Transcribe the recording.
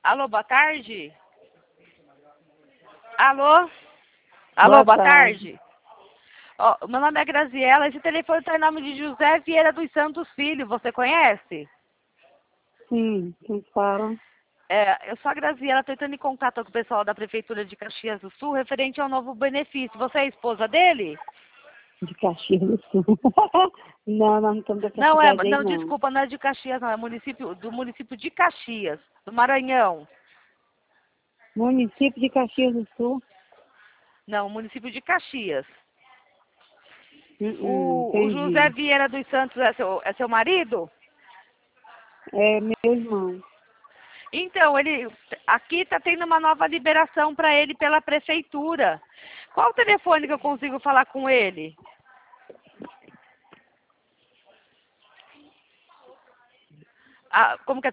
Alô, boa tarde? Alô? Alô, boa tarde. Ó, meu nome é Graziela, esse telefone está em nome de José Vieira dos Santos Filho, você conhece? Sim, quem fala? Eu sou a Graziela, estou entrando em contato com o pessoal da Prefeitura de Caxias do Sul, referente ao novo benefício. Você é a esposa dele? De Caxias do Sul. Não, nós não estamos dessa Não, cidade aí, não, não. desculpa, não é de Caxias, não, é do município de Caxias, do Maranhão. Município de Caxias do Sul? Não, município de Caxias. O José Entendi. Vieira dos Santos é seu marido? É meu irmão. Então, aqui está tendo uma nova liberação para ele pela prefeitura. Qual o telefone que eu consigo falar com ele? Como que é?